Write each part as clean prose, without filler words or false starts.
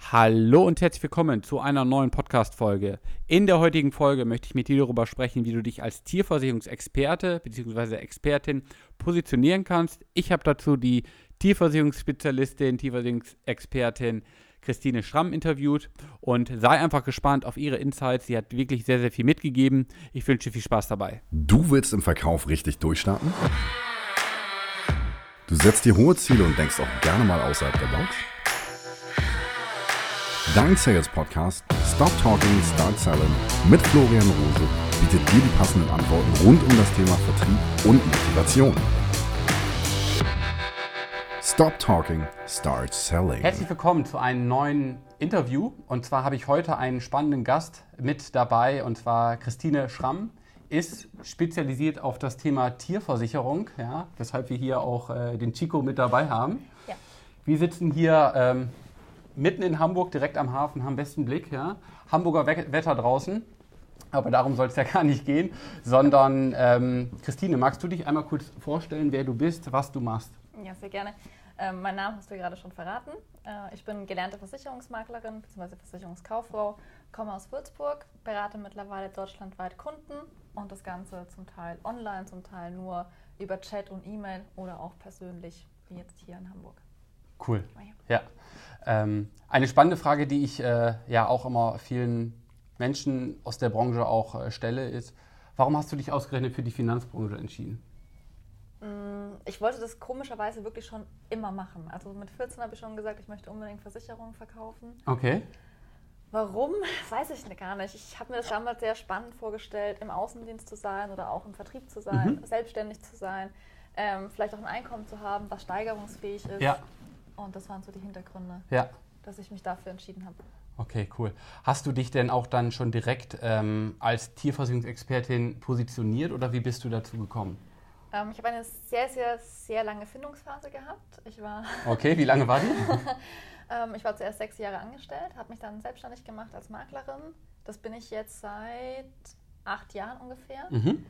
Hallo und herzlich willkommen zu einer neuen Podcast-Folge. In der heutigen Folge möchte ich mit dir darüber sprechen, wie du dich als Tierversicherungsexperte bzw. Expertin positionieren kannst. Ich habe dazu die Tierversicherungsspezialistin, Tierversicherungsexpertin Christine Schramm interviewt und sei einfach gespannt auf ihre Insights. Sie hat wirklich sehr, sehr viel mitgegeben. Ich wünsche dir viel Spaß dabei. Du willst im Verkauf richtig durchstarten? Du setzt dir hohe Ziele und denkst auch gerne mal außerhalb der Box? Dein Sales-Podcast Stop Talking, Start Selling mit Florian Rose bietet dir die passenden Antworten rund um das Thema Vertrieb und Motivation. Stop Talking, Start Selling. Herzlich willkommen zu einem neuen Interview. Und zwar habe ich heute einen spannenden Gast mit dabei, und zwar Christine Schramm. Ist spezialisiert auf das Thema Tierversicherung, ja, weshalb wir hier auch den Chico mit dabei haben. Ja. Wir sitzen hier mitten in Hamburg, direkt am Hafen, haben besten Blick. Ja. Hamburger Wetter draußen, aber darum soll es ja gar nicht gehen, sondern Christine, magst du dich einmal kurz vorstellen, wer du bist, was du machst? Ja, sehr gerne. Mein Name hast du gerade schon verraten. Ich bin gelernte Versicherungsmaklerin bzw. Versicherungskauffrau, komme aus Würzburg, berate mittlerweile deutschlandweit Kunden und das Ganze zum Teil online, zum Teil nur über Chat und E-Mail oder auch persönlich, wie jetzt hier in Hamburg. Cool, ja. Eine spannende Frage, die ich ja auch immer vielen Menschen aus der Branche auch stelle, ist, warum hast du dich ausgerechnet für die Finanzbranche entschieden? Ich wollte das komischerweise wirklich schon immer machen. Also mit 14 habe ich schon gesagt, ich möchte unbedingt Versicherungen verkaufen. Okay. Warum? Weiß ich gar nicht. Ich habe mir das damals sehr spannend vorgestellt, im Außendienst zu sein oder auch im Vertrieb zu sein, selbstständig zu sein, vielleicht auch ein Einkommen zu haben, was steigerungsfähig ist. Ja. Und das waren so die Hintergründe, Ja. dass ich mich dafür entschieden habe. Okay, cool. Hast du dich denn auch dann schon direkt als Tierversicherungsexpertin positioniert oder wie bist du dazu gekommen? Ich habe eine sehr, sehr, sehr lange Findungsphase gehabt. Okay, wie lange war die? Ich war zuerst 6 Jahre angestellt, habe mich dann selbstständig gemacht als Maklerin. Das bin ich jetzt seit 8 Jahren ungefähr.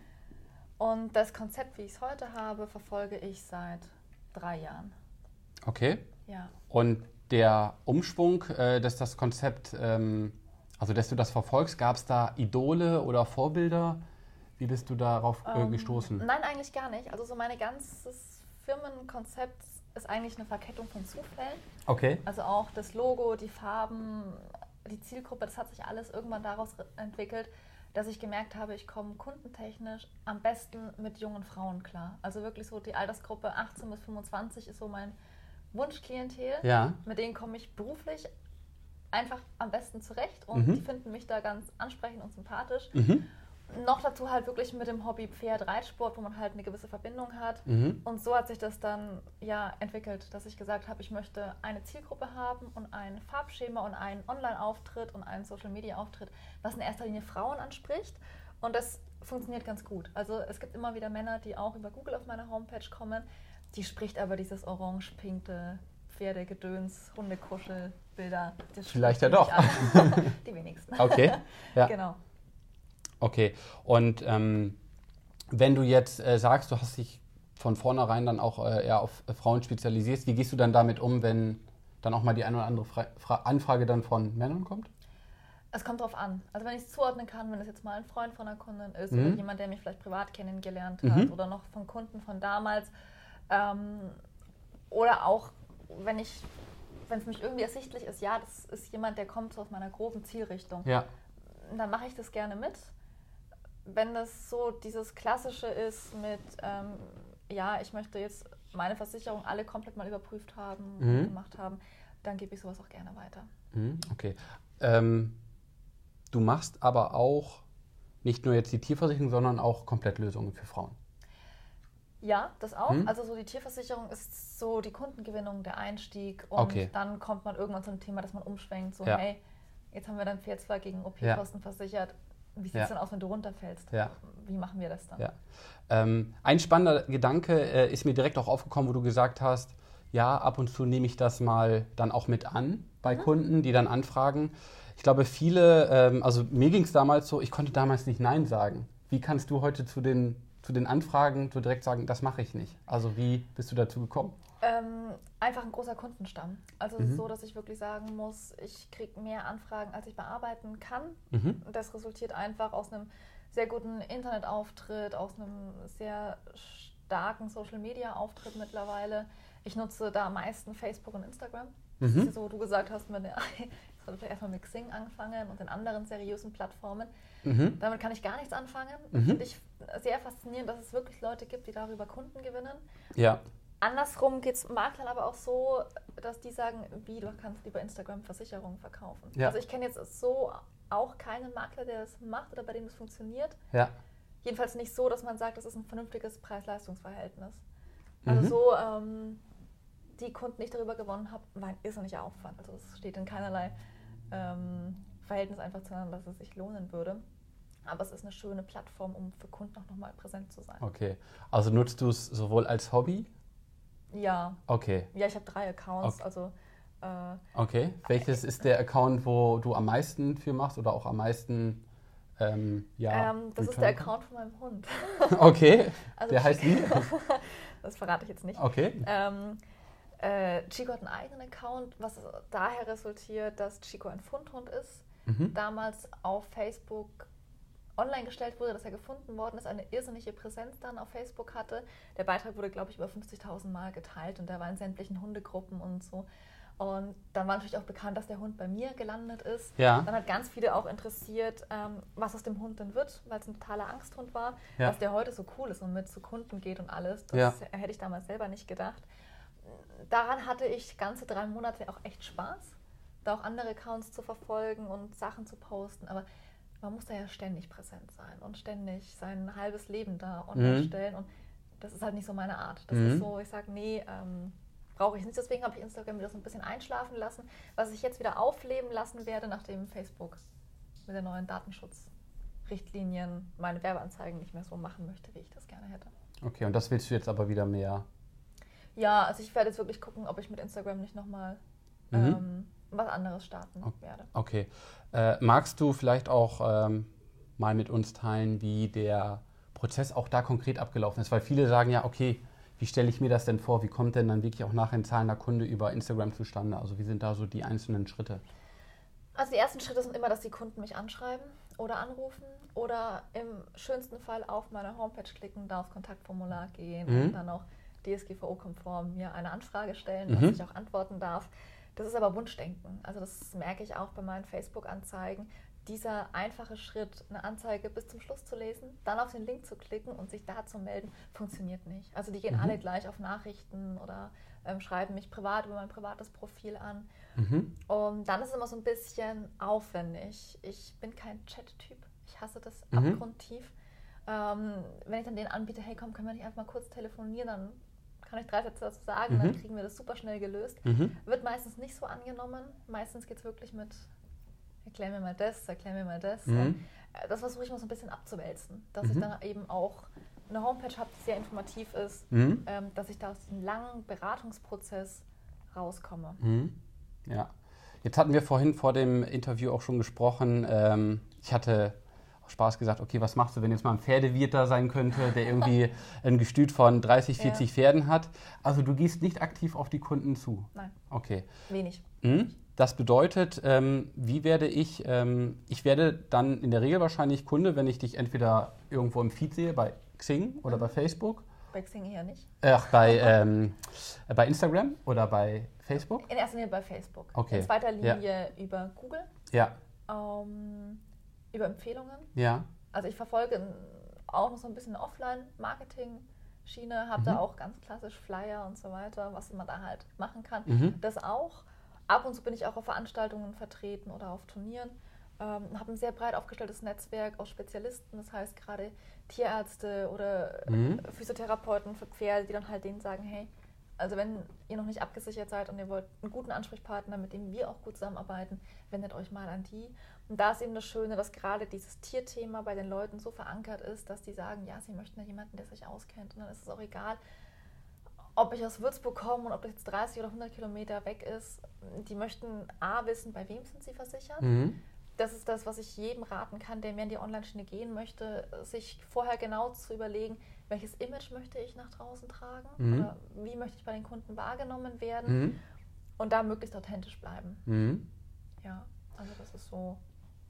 Und das Konzept, wie ich es heute habe, verfolge ich seit 3 Jahren. Okay. Ja. Und der Umschwung, dass das Konzept, also dass du das verfolgst, gab es da Idole oder Vorbilder? Wie bist du darauf gestoßen? Nein, eigentlich gar nicht. Also so mein ganzes Firmenkonzept ist eigentlich eine Verkettung von Zufällen. Okay. Also auch das Logo, die Farben, die Zielgruppe, das hat sich alles irgendwann daraus entwickelt, dass ich gemerkt habe, ich komme kundentechnisch am besten mit jungen Frauen klar. Also wirklich so die Altersgruppe 18 bis 25 ist so mein Wunschklientel. Ja. Mit denen komme ich beruflich einfach am besten zurecht und die finden mich da ganz ansprechend und sympathisch. Noch dazu halt wirklich mit dem Hobby Pferd-Reitsport, wo man halt eine gewisse Verbindung hat. Und so hat sich das dann ja entwickelt, dass ich gesagt habe, ich möchte eine Zielgruppe haben und ein Farbschema und einen Online-Auftritt und einen Social-Media-Auftritt, was in erster Linie Frauen anspricht. Und das funktioniert ganz gut. Also es gibt immer wieder Männer, die auch über Google auf meine Homepage kommen. Die spricht aber dieses orange-pinkte Pferdegedöns, Hundekuschelbilder. Vielleicht ja doch. Die wenigsten. Okay. Ja. Genau. Okay, und wenn du jetzt sagst, du hast dich von vornherein dann auch eher auf Frauen spezialisiert, wie gehst du dann damit um, wenn dann auch mal die eine oder andere Anfrage dann von Männern kommt? Es kommt drauf an. Also wenn ich es zuordnen kann, wenn es jetzt mal ein Freund von einer Kundin ist oder jemand, der mich vielleicht privat kennengelernt hat oder noch von Kunden von damals oder auch, wenn es mich irgendwie ersichtlich ist, ja, das ist jemand, der kommt so aus meiner groben Zielrichtung, dann mache ich das gerne mit. Wenn das so dieses Klassische ist mit, ja, ich möchte jetzt meine Versicherung alle komplett mal überprüft haben und gemacht haben, dann gebe ich sowas auch gerne weiter. Okay. Du machst aber auch nicht nur jetzt die Tierversicherung, sondern auch Komplettlösungen für Frauen. Ja, das auch. Also so die Tierversicherung ist so die Kundengewinnung, der Einstieg und dann kommt man irgendwann zu einem Thema, dass man umschwenkt, so hey, jetzt haben wir dein Pferd zwar gegen OP-Kosten versichert, wie sieht es denn aus, wenn du runterfällst? Ja. Wie machen wir das dann? Ja. Ein spannender Gedanke ist mir direkt auch aufgekommen, wo du gesagt hast, ja, ab und zu nehme ich das mal dann auch mit an bei Kunden, die dann anfragen. Ich glaube, viele, also mir ging es damals so, ich konnte damals nicht Nein sagen. Wie kannst du heute zu den Anfragen so direkt sagen, das mache ich nicht? Also wie bist du dazu gekommen? Einfach ein großer Kundenstamm. Also es ist so, dass ich wirklich sagen muss, ich kriege mehr Anfragen, als ich bearbeiten kann. Und das resultiert einfach aus einem sehr guten Internetauftritt, aus einem sehr starken Social-Media-Auftritt mittlerweile. Ich nutze da am meisten Facebook und Instagram. Das ist so, du gesagt hast, ich sollte erstmal mit Xing anfangen und den anderen seriösen Plattformen. Damit kann ich gar nichts anfangen. Finde ich sehr faszinierend, dass es wirklich Leute gibt, die darüber Kunden gewinnen. Ja. Andersrum geht es Maklern aber auch so, dass die sagen, du kannst über Instagram Versicherungen verkaufen. Ja. Also ich kenne jetzt so auch keinen Makler, der das macht oder bei dem das funktioniert. Ja. Jedenfalls nicht so, dass man sagt, das ist ein vernünftiges Preis-Leistungs-Verhältnis. Also so, die Kunden, die ich darüber gewonnen habe, war ein irrsinniger Aufwand. Also es steht in keinerlei Verhältnis einfach zueinander, dass es sich lohnen würde. Aber es ist eine schöne Plattform, um für Kunden auch nochmal präsent zu sein. Okay, also nutzt du es sowohl als Hobby? Ja. Okay. Ja, ich habe 3 Accounts, okay. also... okay, welches ist der Account, wo du am meisten für machst oder auch am meisten, das ist der Account von meinem Hund. Okay, also der heißt wie? Das verrate ich jetzt nicht. Okay. Chico hat einen eigenen Account, was daher resultiert, dass Chico ein Fundhund ist. Damals auf Facebook online gestellt wurde, dass er gefunden worden ist, eine irrsinnige Präsenz dann auf Facebook hatte. Der Beitrag wurde, glaube ich, über 50.000 Mal geteilt und der war in sämtlichen Hundegruppen und so. Und dann war natürlich auch bekannt, dass der Hund bei mir gelandet ist. Ja. Dann hat ganz viele auch interessiert, was aus dem Hund denn wird, weil es ein totaler Angsthund war, ja. dass der heute so cool ist und mit zu Kunden geht und alles. Das hätte ich damals selber nicht gedacht. Daran hatte ich ganze 3 Monate auch echt Spaß, da auch andere Accounts zu verfolgen und Sachen zu posten. Aber man muss da ja ständig präsent sein und ständig sein halbes Leben da online stellen. Und das ist halt nicht so meine Art. Das ist so, ich sage, nee, brauche ich nicht. Deswegen habe ich Instagram wieder so ein bisschen einschlafen lassen, was ich jetzt wieder aufleben lassen werde, nachdem Facebook mit den neuen Datenschutzrichtlinien meine Werbeanzeigen nicht mehr so machen möchte, wie ich das gerne hätte. Okay, und das willst du jetzt aber wieder mehr? Ja, also ich werde jetzt wirklich gucken, ob ich mit Instagram nicht nochmal was anderes starten werde. Okay. Magst du vielleicht auch mal mit uns teilen, wie der Prozess auch da konkret abgelaufen ist? Weil viele sagen ja, okay, wie stelle ich mir das denn vor? Wie kommt denn dann wirklich auch nachher ein zahlender Kunde über Instagram zustande? Also wie sind da so die einzelnen Schritte? Also die ersten Schritte sind immer, dass die Kunden mich anschreiben oder anrufen oder im schönsten Fall auf meine Homepage klicken, da aufs Kontaktformular gehen und dann auch DSGVO-konform mir eine Anfrage stellen, dass ich auch antworten darf. Das ist aber Wunschdenken. Also das merke ich auch bei meinen Facebook-Anzeigen. Dieser einfache Schritt, eine Anzeige bis zum Schluss zu lesen, dann auf den Link zu klicken und sich da zu melden, funktioniert nicht. Also die gehen alle gleich auf Nachrichten oder schreiben mich privat über mein privates Profil an. Und dann ist es immer so ein bisschen aufwendig. Ich bin kein Chat-Typ. Ich hasse das abgrundtief. Wenn ich dann denen anbiete, hey komm, können wir nicht einfach mal kurz telefonieren, dann kann ich 3 Sätze dazu sagen, dann kriegen wir das super schnell gelöst. Wird meistens nicht so angenommen. Meistens geht es wirklich mit erklär mir mal das. Das versuche ich mal so ein bisschen abzuwälzen, dass ich dann eben auch eine Homepage habe, die sehr informativ ist, dass ich da aus diesem langen Beratungsprozess rauskomme. Ja, jetzt hatten wir vorhin vor dem Interview auch schon gesprochen. Ich hatte Spaß gesagt, okay, was machst du, wenn jetzt mal ein Pferdewirt da sein könnte, der irgendwie ein Gestüt von 30, 40 Pferden hat. Also du gehst nicht aktiv auf die Kunden zu? Nein. Okay. Wenig. Das bedeutet, wie werde ich werde dann in der Regel wahrscheinlich Kunde, wenn ich dich entweder irgendwo im Feed sehe, bei Xing oder bei Facebook. Bei Xing eher nicht. Bei Instagram oder bei Facebook? In erster Linie bei Facebook. Okay. In zweiter Linie über Google. Ja. Über Empfehlungen. Ja. Also ich verfolge auch noch so ein bisschen eine Offline-Marketing-Schiene, habe da auch ganz klassisch Flyer und so weiter, was man da halt machen kann. Das auch. Ab und zu bin ich auch auf Veranstaltungen vertreten oder auf Turnieren. Habe ein sehr breit aufgestelltes Netzwerk aus Spezialisten, das heißt gerade Tierärzte oder Physiotherapeuten für Pferde, die dann halt denen sagen, hey, also wenn ihr noch nicht abgesichert seid und ihr wollt einen guten Ansprechpartner, mit dem wir auch gut zusammenarbeiten, wendet euch mal an die. Und da ist eben das Schöne, dass gerade dieses Tierthema bei den Leuten so verankert ist, dass die sagen, ja, sie möchten ja jemanden, der sich auskennt. Und dann ist es auch egal, ob ich aus Würzburg komme und ob das jetzt 30 oder 100 Kilometer weg ist. Die möchten A, wissen, bei wem sind sie versichert. das ist das, was ich jedem raten kann, der mehr in die Online-Schiene gehen möchte, sich vorher genau zu überlegen, welches Image möchte ich nach draußen tragen oder wie möchte ich bei den Kunden wahrgenommen werden und da möglichst authentisch bleiben. Ja, also das ist so.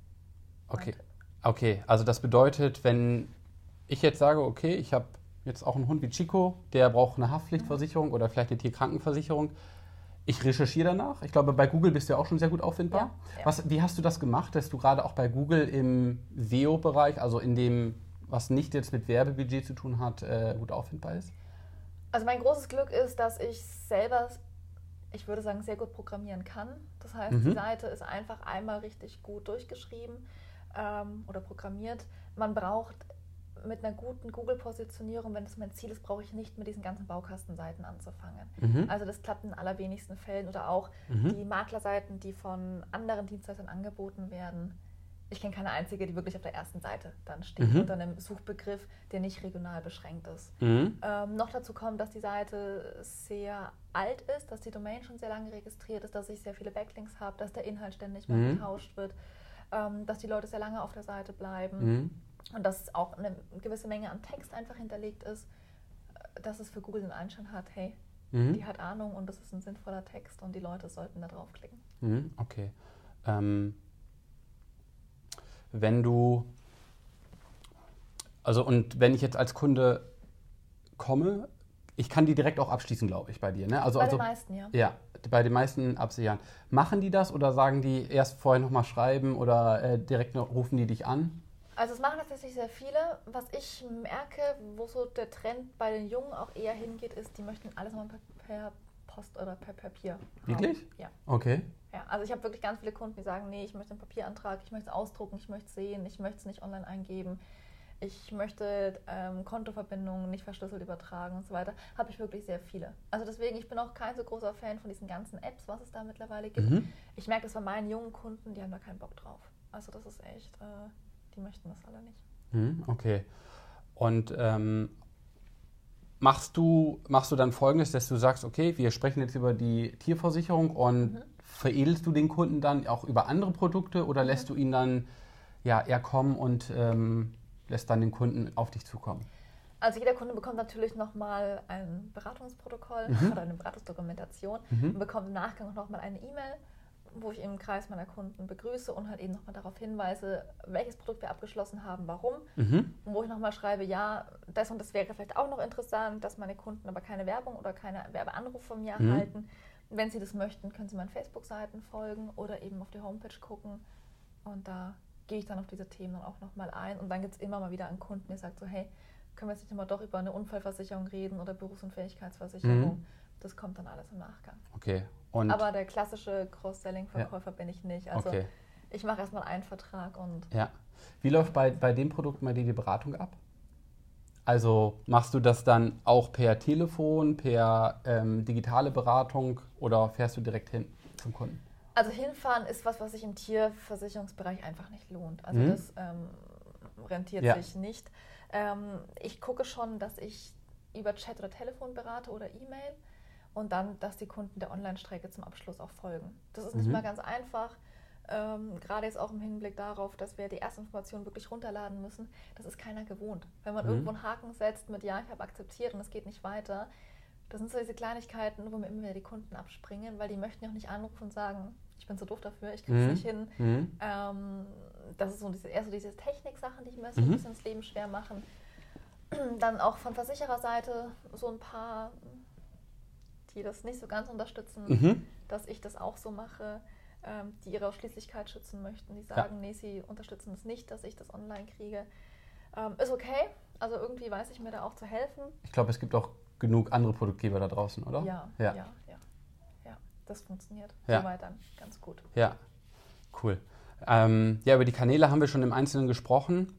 Okay, also das bedeutet, wenn ich jetzt sage, okay, ich habe jetzt auch einen Hund wie Chico, der braucht eine Haftpflichtversicherung oder vielleicht eine Tierkrankenversicherung. Ich recherchiere danach. Ich glaube, bei Google bist du ja auch schon sehr gut auffindbar. Ja. Wie hast du das gemacht, dass du gerade auch bei Google im SEO-Bereich, also in dem, was nicht jetzt mit Werbebudget zu tun hat, gut auffindbar ist? Also mein großes Glück ist, dass ich selber, ich würde sagen, sehr gut programmieren kann. Das heißt, die Seite ist einfach einmal richtig gut durchgeschrieben oder programmiert. Man braucht mit einer guten Google-Positionierung, wenn das mein Ziel ist, brauche ich nicht mit diesen ganzen Baukastenseiten anzufangen. Also das klappt in allerwenigsten Fällen. Oder auch die Maklerseiten, die von anderen Dienstleistern angeboten werden. Ich kenne keine einzige, die wirklich auf der ersten Seite dann steht, unter einem Suchbegriff, der nicht regional beschränkt ist. Noch dazu kommt, dass die Seite sehr alt ist, dass die Domain schon sehr lange registriert ist, dass ich sehr viele Backlinks habe, dass der Inhalt ständig mal getauscht wird, dass die Leute sehr lange auf der Seite bleiben. Und dass auch eine gewisse Menge an Text einfach hinterlegt ist, dass es für Google den Anschein hat, hey, die hat Ahnung und das ist ein sinnvoller Text und die Leute sollten da draufklicken. Okay. Wenn du, also und wenn ich jetzt als Kunde komme, ich kann die direkt auch abschließen, glaube ich, bei dir, ne? Bei den meisten, ja. Ja, bei den meisten absichern. Machen die das oder sagen die erst vorher nochmal schreiben oder direkt noch, rufen die dich an? Also es machen tatsächlich sehr viele. Was ich merke, wo so der Trend bei den Jungen auch eher hingeht, ist, die möchten alles mal per Post oder per Papier. Wirklich? Ja. Okay. Ja, also ich habe wirklich ganz viele Kunden, die sagen, nee, ich möchte einen Papierantrag, ich möchte es ausdrucken, ich möchte es sehen, ich möchte es nicht online eingeben, ich möchte Kontoverbindungen nicht verschlüsselt übertragen und so weiter. Habe ich wirklich sehr viele. Also deswegen, ich bin auch kein so großer Fan von diesen ganzen Apps, was es da mittlerweile gibt. Ich merke das bei meinen jungen Kunden, die haben da keinen Bock drauf. Also das ist echt... die möchten das alle nicht. Okay. Und machst du dann Folgendes, dass du sagst, okay, wir sprechen jetzt über die Tierversicherung und veredelst du den Kunden dann auch über andere Produkte oder lässt du ihn dann eher kommen und lässt dann den Kunden auf dich zukommen? Also jeder Kunde bekommt natürlich nochmal ein Beratungsprotokoll oder eine Beratungsdokumentation und bekommt im Nachgang nochmal eine E-Mail, wo ich im Kreis meiner Kunden begrüße und halt eben nochmal darauf hinweise, welches Produkt wir abgeschlossen haben, warum. Und wo ich nochmal schreibe, ja, das und das wäre vielleicht auch noch interessant, dass meine Kunden aber keine Werbung oder keine Werbeanruf von mir erhalten. Wenn sie das möchten, können sie meinen Facebook-Seiten folgen oder eben auf die Homepage gucken. Und da gehe ich dann auf diese Themen dann auch nochmal ein. Und dann gibt es immer mal wieder einen Kunden, der sagt so, hey, können wir jetzt nicht immer doch über eine Unfallversicherung reden oder Berufsunfähigkeitsversicherung. Das kommt dann alles im Nachgang. Okay. Aber der klassische Cross-Selling-Verkäufer bin ich nicht. Also ich mache erstmal einen Vertrag und... Ja. Wie läuft bei dem Produkt bei dir die Beratung ab? Also machst du das dann auch per Telefon, per digitale Beratung oder fährst du direkt hin zum Kunden? Also hinfahren ist was sich im Tierversicherungsbereich einfach nicht lohnt. Also das rentiert sich nicht. Ich gucke schon, dass ich über Chat oder Telefon berate oder E-Mail und dann, dass die Kunden der Online-Strecke zum Abschluss auch folgen. Das ist nicht mal ganz einfach. Gerade jetzt auch im Hinblick darauf, dass wir die erste Information wirklich runterladen müssen, das ist keiner gewohnt. Wenn man irgendwo einen Haken setzt mit ja, ich habe akzeptiert und es geht nicht weiter, das sind so diese Kleinigkeiten, wo mir immer wieder die Kunden abspringen, weil die möchten ja auch nicht anrufen und sagen, ich bin so doof dafür, ich kriege es nicht hin. Das ist so eher so diese Technik-Sachen, die mir so ein bisschen das Leben schwer machen. Dann auch von Versichererseite so ein paar, die das nicht so ganz unterstützen, dass ich das auch so mache, die ihre Ausschließlichkeit schützen möchten, die sagen, nee, sie unterstützen es nicht, dass ich das online kriege. Ist okay, also irgendwie weiß ich mir da auch zu helfen. Ich glaube, es gibt auch genug andere Produktgeber da draußen, oder? Ja, das funktioniert soweit dann ganz gut. Ja, cool. Über die Kanäle haben wir schon im Einzelnen gesprochen.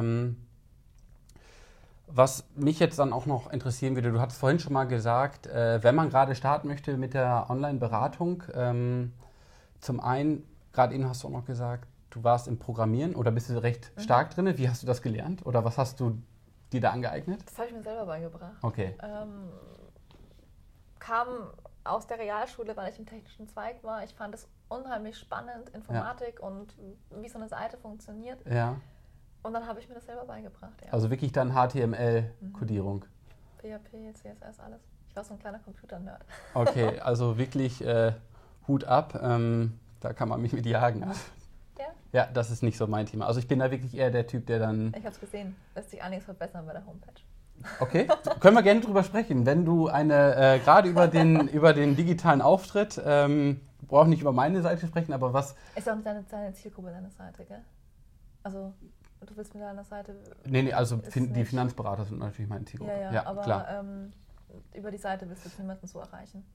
Was mich jetzt dann auch noch interessieren würde, du hattest vorhin schon mal gesagt, wenn man gerade starten möchte mit der Online-Beratung, zum einen, gerade eben hast du auch noch gesagt, du warst im Programmieren oder bist du recht stark drin. Wie hast du das gelernt oder was hast du dir da angeeignet? Das habe ich mir selber beigebracht. Okay. Kam aus der Realschule, weil ich im technischen Zweig war. Ich fand es unheimlich spannend, Informatik und wie so eine Seite funktioniert. Ja. Und dann habe ich mir das selber beigebracht. Ja. Also wirklich dann HTML-Kodierung. PHP, CSS, alles. Ich war so ein kleiner Computer-Nerd. Okay, also wirklich Hut ab. Da kann man mich mit jagen. Ja? Ja, das ist nicht so mein Thema. Also ich bin da wirklich eher der Typ, der dann... Ich habe es gesehen. Lässt sich einiges verbessern bei der Homepage. Okay, können wir gerne drüber sprechen. Wenn du gerade über den digitalen Auftritt, brauche nicht über meine Seite sprechen, aber was... Ist auch deine Zielgruppe deine Seite, gell? Also du willst mit deiner Seite... Nee, also die Finanzberater sind natürlich meine Zielgruppe. Ja, aber klar. Über die Seite willst du jetzt niemanden so erreichen.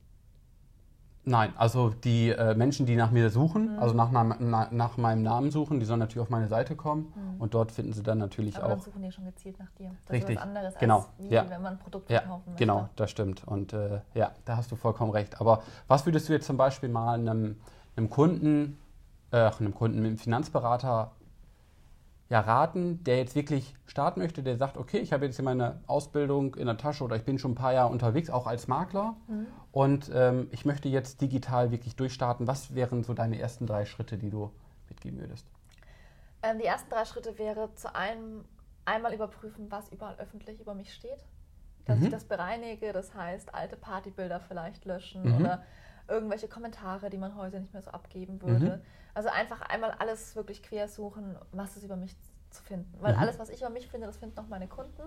Nein, also die Menschen, die nach mir suchen, also nach meinem Namen suchen, die sollen natürlich auf meine Seite kommen und dort finden sie dann natürlich aber auch... dann suchen die schon gezielt nach dir. Das Richtig, ist was anderes, genau. als wenn man ein Produkt verkaufen möchte. Genau, das stimmt. Und da hast du vollkommen recht. Aber was würdest du jetzt zum Beispiel mal einem Kunden, einem Finanzberater raten, der jetzt wirklich starten möchte, der sagt, okay, ich habe jetzt hier meine Ausbildung in der Tasche oder ich bin schon ein paar Jahre unterwegs, auch als Makler und ich möchte jetzt digital wirklich durchstarten. Was wären so deine ersten 3 Schritte, die du mitgeben würdest? Die ersten 3 Schritte wäre einmal überprüfen, was überall öffentlich über mich steht. Dass ich das bereinige, das heißt alte Partybilder vielleicht löschen oder irgendwelche Kommentare, die man heute nicht mehr so abgeben würde. Also einfach einmal alles wirklich quersuchen, was ist über mich zu finden. Weil alles, was ich über mich finde, das finden auch meine Kunden.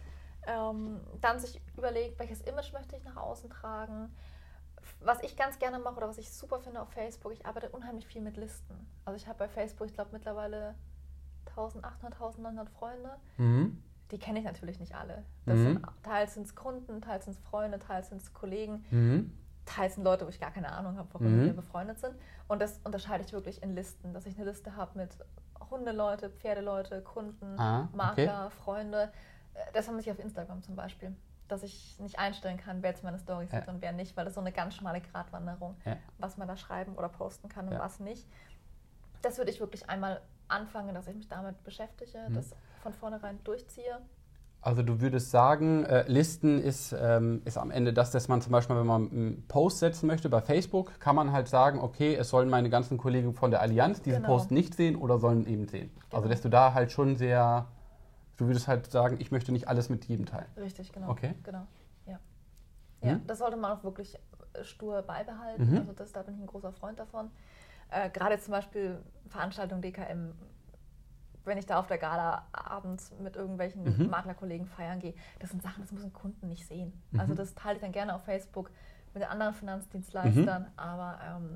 Dann sich überlegt, welches Image möchte ich nach außen tragen. Was ich ganz gerne mache oder was ich super finde auf Facebook, ich arbeite unheimlich viel mit Listen. Also ich habe bei Facebook, ich glaube mittlerweile 1800, 1900 Freunde. Die kenne ich natürlich nicht alle. Teils sind es Kunden, teils sind es Freunde, teils sind es Kollegen. Teils sind Leute, wo ich gar keine Ahnung habe, warum wir befreundet sind. Und das unterscheide ich wirklich in Listen, dass ich eine Liste habe mit Hundeleute, Pferdeleute, Kunden, Makler, Freunde. Das habe ich auf Instagram zum Beispiel, dass ich nicht einstellen kann, wer jetzt meine Storys sieht und wer nicht, weil das ist so eine ganz schmale Gratwanderung, was man da schreiben oder posten kann und was nicht. Das würde ich wirklich einmal anfangen, dass ich mich damit beschäftige, das von vornherein durchziehe. Also du würdest sagen, Listen ist am Ende das, dass man zum Beispiel, wenn man einen Post setzen möchte bei Facebook, kann man halt sagen, okay, es sollen meine ganzen Kollegen von der Allianz diesen Post nicht sehen oder sollen eben sehen. Genau. Also dass du da halt schon du würdest halt sagen, ich möchte nicht alles mit jedem teilen. Richtig, genau. Okay. Genau. Ja, das sollte man auch wirklich stur beibehalten. Also da bin ich ein großer Freund davon. Gerade zum Beispiel Veranstaltung DKM, wenn ich da auf der Gala abends mit irgendwelchen Maklerkollegen feiern gehe, das sind Sachen, das müssen Kunden nicht sehen. Also das teile ich dann gerne auf Facebook mit den anderen Finanzdienstleistern, aber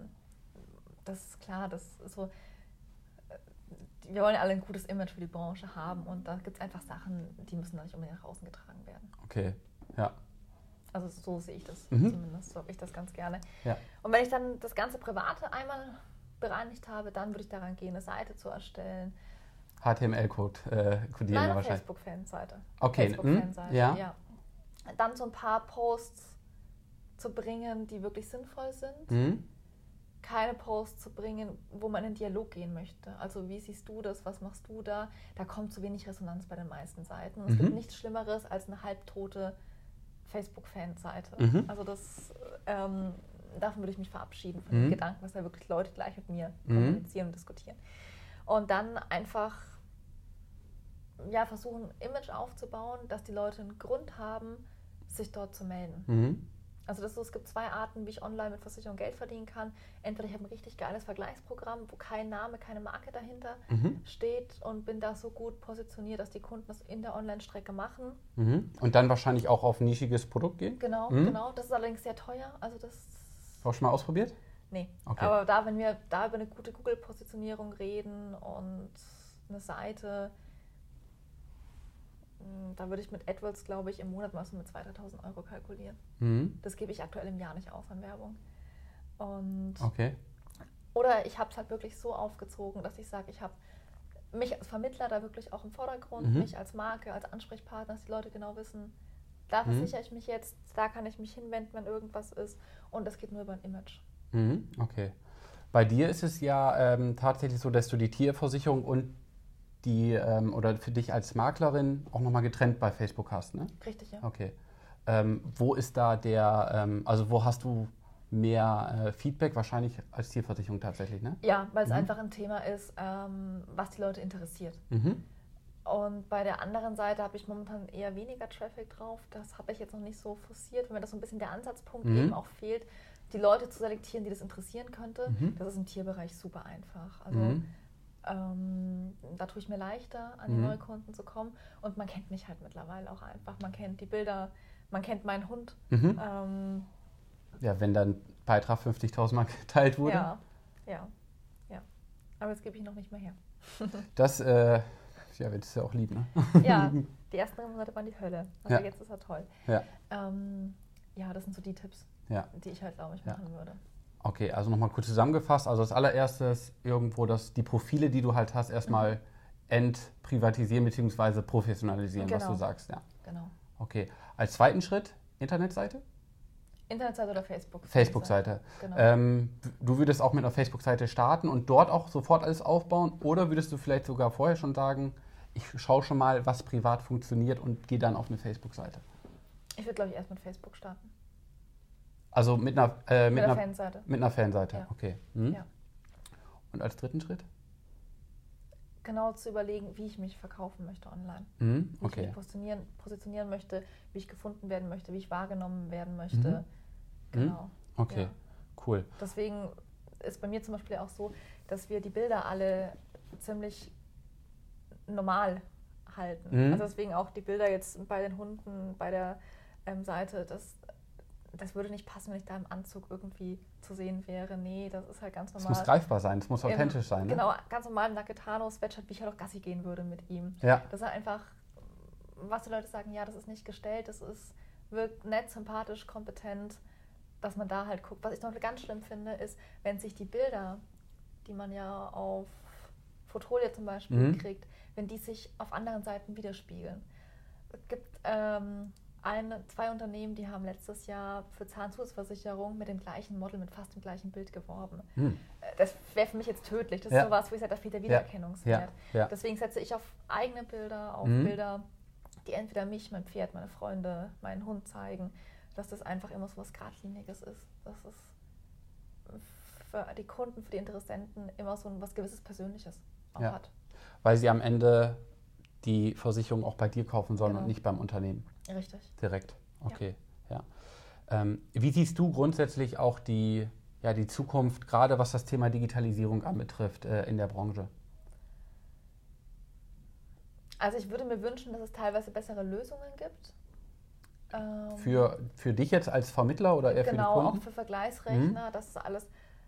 das ist klar, das ist so, wir wollen ja alle ein gutes Image für die Branche haben und da gibt es einfach Sachen, die müssen da nicht unbedingt nach außen getragen werden. Okay, ja. Also so sehe ich das zumindest, so habe ich das ganz gerne. Ja. Und wenn ich dann das ganze Private einmal bereinigt habe, dann würde ich daran gehen, eine Seite zu erstellen. HTML-Code kodieren Nein, wahrscheinlich. Facebook-Fanseite. Okay. Facebook-Fanseite, ja. Dann so ein paar Posts zu bringen, die wirklich sinnvoll sind. Keine Posts zu bringen, wo man in den Dialog gehen möchte. Also wie siehst du das, was machst du da? Da kommt zu wenig Resonanz bei den meisten Seiten. Und es gibt nichts Schlimmeres als eine halbtote Facebook-Fanseite. Also davon würde ich mich verabschieden, von dem Gedanken, dass da wirklich Leute gleich mit mir kommunizieren und diskutieren. Und dann einfach versuchen, ein Image aufzubauen, dass die Leute einen Grund haben, sich dort zu melden. Also es gibt 2 Arten, wie ich online mit Versicherung Geld verdienen kann. Entweder ich habe ein richtig geiles Vergleichsprogramm, wo kein Name, keine Marke dahinter steht und bin da so gut positioniert, dass die Kunden das in der Online-Strecke machen. Und dann wahrscheinlich auch auf ein nischiges Produkt gehen? Genau. Das ist allerdings sehr teuer. Also das hast du auch schon mal ausprobiert? Nee, okay. Aber wenn wir da über eine gute Google-Positionierung reden und eine Seite, da würde ich mit AdWords, glaube ich, im Monat mal so mit 2.000, 3.000 Euro kalkulieren. Das gebe ich aktuell im Jahr nicht aus an Werbung. Und oder ich habe es halt wirklich so aufgezogen, dass ich sage, ich habe mich als Vermittler da wirklich auch im Vordergrund, mich als Marke, als Ansprechpartner, dass die Leute genau wissen, da versichere ich mich jetzt, da kann ich mich hinwenden, wenn irgendwas ist und das geht nur über ein Image. Okay. Bei dir ist es ja tatsächlich so, dass du die Tierversicherung und die oder für dich als Maklerin auch nochmal getrennt bei Facebook hast, ne? Richtig, ja. Okay. Wo ist da also wo hast du mehr Feedback wahrscheinlich als Tierversicherung tatsächlich, ne? Ja, weil es einfach ein Thema ist, was die Leute interessiert. Und bei der anderen Seite habe ich momentan eher weniger Traffic drauf. Das habe ich jetzt noch nicht so forciert, weil mir das so ein bisschen der Ansatzpunkt eben auch fehlt, die Leute zu selektieren, die das interessieren könnte. Das ist im Tierbereich super einfach. Also da tue ich mir leichter, an die Neukunden zu kommen. Und man kennt mich halt mittlerweile auch einfach. Man kennt die Bilder, man kennt meinen Hund. Ja, wenn dann Beitrag 50.000 Mal geteilt wurde. Ja. Aber das gebe ich noch nicht mehr her. Das, wird es ja auch lieb, ne? Ja, die ersten 3 Monate waren die Hölle. Aber jetzt ist er toll. Ja. Das sind so die Tipps, die ich halt, glaube ich, machen würde. Okay, also nochmal kurz zusammengefasst. Also als allererstes irgendwo die Profile, die du halt hast, erstmal entprivatisieren bzw. professionalisieren, was du sagst. Ja. Genau. Okay, als zweiten Schritt Internetseite? Internetseite oder Facebook? Facebook-Seite. Genau. Du würdest auch mit einer Facebook-Seite starten und dort auch sofort alles aufbauen? Oder würdest du vielleicht sogar vorher schon sagen, ich schaue schon mal, was privat funktioniert und gehe dann auf eine Facebook-Seite? Ich würde, glaube ich, erst mit Facebook starten. Also mit einer Fanseite. Mit einer Fanseite, ja. Okay. Ja. Und als dritten Schritt? Genau zu überlegen, wie ich mich verkaufen möchte online. Okay. Wie ich mich positionieren möchte, wie ich gefunden werden möchte, wie ich wahrgenommen werden möchte. Genau. Okay, ja. Cool. Deswegen ist bei mir zum Beispiel auch so, dass wir die Bilder alle ziemlich normal halten. Also deswegen auch die Bilder jetzt bei den Hunden, bei der Seite, das würde nicht passen, wenn ich da im Anzug irgendwie zu sehen wäre. Nee, das ist halt ganz normal. Es muss greifbar sein, es muss authentisch sein. Ne? Genau, ganz normal im Naketano-Sweatshirt, wie ich halt auch Gassi gehen würde mit ihm. Ja. Das ist einfach, was die Leute sagen, ja, das ist nicht gestellt, wirkt nett, sympathisch, kompetent, dass man da halt guckt. Was ich noch ganz schlimm finde, ist, wenn sich die Bilder, die man ja auf Fotolia zum Beispiel kriegt, wenn die sich auf anderen Seiten widerspiegeln. Es gibt 2 Unternehmen, die haben letztes Jahr für Zahnzusatzversicherung mit dem gleichen Model, mit fast dem gleichen Bild geworben. Das wäre für mich jetzt tödlich. Das ist sowas, wo ich sage, da fehlt der Wiedererkennungswert. Ja. Deswegen setze ich auf eigene Bilder, auf Bilder, die entweder mich, mein Pferd, meine Freunde, meinen Hund zeigen, dass das einfach immer so was Geradliniges ist. Dass es für die Kunden, für die Interessenten immer so was gewisses Persönliches auch hat. Weil sie am Ende die Versicherung auch bei dir kaufen sollen und nicht beim Unternehmen. Richtig. Direkt, okay. Ja. Wie siehst du grundsätzlich auch die Zukunft, gerade was das Thema Digitalisierung anbetrifft, in der Branche? Also ich würde mir wünschen, dass es teilweise bessere Lösungen gibt. Für dich jetzt als Vermittler oder eher für die Kunden? Genau, auch für Vergleichsrechner, dass es alles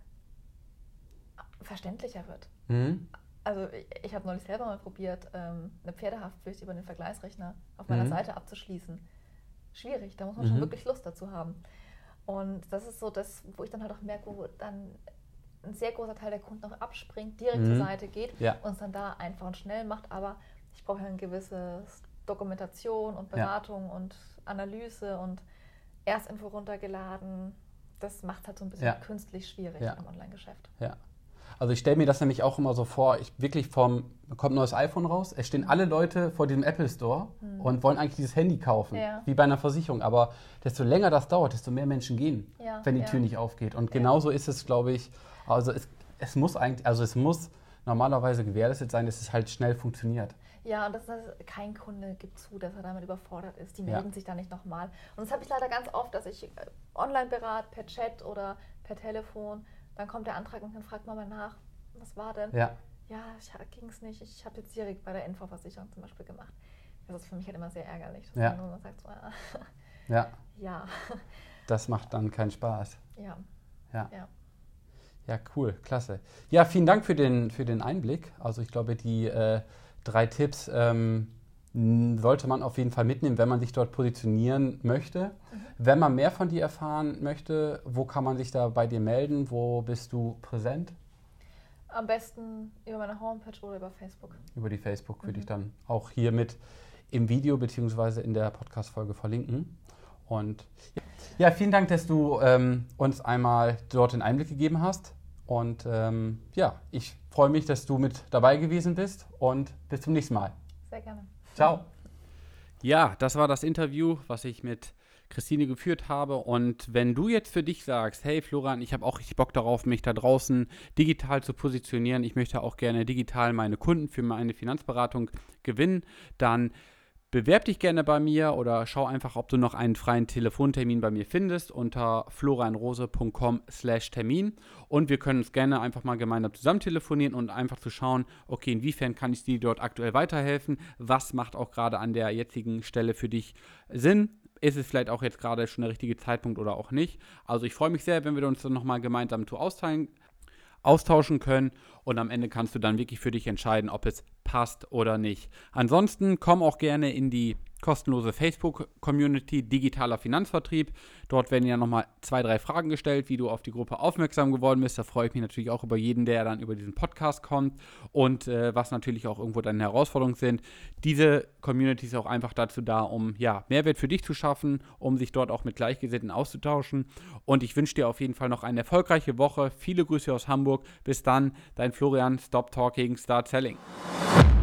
verständlicher wird. Also ich habe neulich selber mal probiert, eine Pferdehaftpflicht über den Vergleichsrechner auf meiner Seite abzuschließen. Schwierig, da muss man schon wirklich Lust dazu haben. Und das ist so das, wo ich dann halt auch merke, wo dann ein sehr großer Teil der Kunden auch abspringt, direkt zur Seite geht und es dann da einfach und schnell macht. Aber ich brauche ja eine gewisse Dokumentation und Beratung und Analyse und Erstinfo runtergeladen. Das macht es halt so ein bisschen künstlich schwierig im Online-Geschäft. Ja. Also ich stelle mir das nämlich auch immer so vor, kommt ein neues iPhone raus, es stehen alle Leute vor diesem Apple Store und wollen eigentlich dieses Handy kaufen, wie bei einer Versicherung. Aber desto länger das dauert, desto mehr Menschen gehen, wenn die Tür nicht aufgeht. Und genauso ist es, glaube ich, also es muss normalerweise gewährleistet sein, dass es halt schnell funktioniert. Ja, und kein Kunde gibt zu, dass er damit überfordert ist. Die melden sich da nicht nochmal. Und das habe ich leider ganz oft, dass ich online berate, per Chat oder per Telefon. Dann kommt der Antrag und dann fragt man mal nach, was war denn? Ja, ging es nicht. Ich habe jetzt direkt bei der NV-Versicherung zum Beispiel gemacht. Das ist für mich halt immer sehr ärgerlich, dass man sagt so, ja. Das macht dann keinen Spaß. Ja, cool, klasse. Ja, vielen Dank für den Einblick. Also ich glaube, die 3 Tipps sollte man auf jeden Fall mitnehmen, wenn man sich dort positionieren möchte. Wenn man mehr von dir erfahren möchte, wo kann man sich da bei dir melden? Wo bist du präsent? Am besten über meine Homepage oder über Facebook. Über die Facebook würde ich dann auch hier mit im Video bzw. in der Podcast-Folge verlinken. Und ja, vielen Dank, dass du uns einmal dort den Einblick gegeben hast. Und ich freue mich, dass du mit dabei gewesen bist und bis zum nächsten Mal. Sehr gerne. Ciao. Ja, das war das Interview, was ich mit Christine geführt habe. Und wenn du jetzt für dich sagst, hey Florian, ich habe auch richtig Bock darauf, mich da draußen digital zu positionieren, ich möchte auch gerne digital meine Kunden für meine Finanzberatung gewinnen, dann bewerb dich gerne bei mir oder schau einfach, ob du noch einen freien Telefontermin bei mir findest unter florianrose.com/Termin und wir können uns gerne einfach mal gemeinsam zusammen telefonieren und einfach zu schauen, okay, inwiefern kann ich dir dort aktuell weiterhelfen, was macht auch gerade an der jetzigen Stelle für dich Sinn, ist es vielleicht auch jetzt gerade schon der richtige Zeitpunkt oder auch nicht. Also ich freue mich sehr, wenn wir uns dann nochmal gemeinsam austauschen können und am Ende kannst du dann wirklich für dich entscheiden, ob es passt oder nicht. Ansonsten komm auch gerne in die kostenlose Facebook-Community Digitaler Finanzvertrieb. Dort werden ja nochmal 2-3 Fragen gestellt, wie du auf die Gruppe aufmerksam geworden bist. Da freue ich mich natürlich auch über jeden, der dann über diesen Podcast kommt und was natürlich auch irgendwo deine Herausforderungen sind. Diese Community ist auch einfach dazu da, um Mehrwert für dich zu schaffen, um sich dort auch mit Gleichgesinnten auszutauschen. Und ich wünsche dir auf jeden Fall noch eine erfolgreiche Woche. Viele Grüße aus Hamburg. Bis dann, dein Florian. Stop Talking, Start Selling.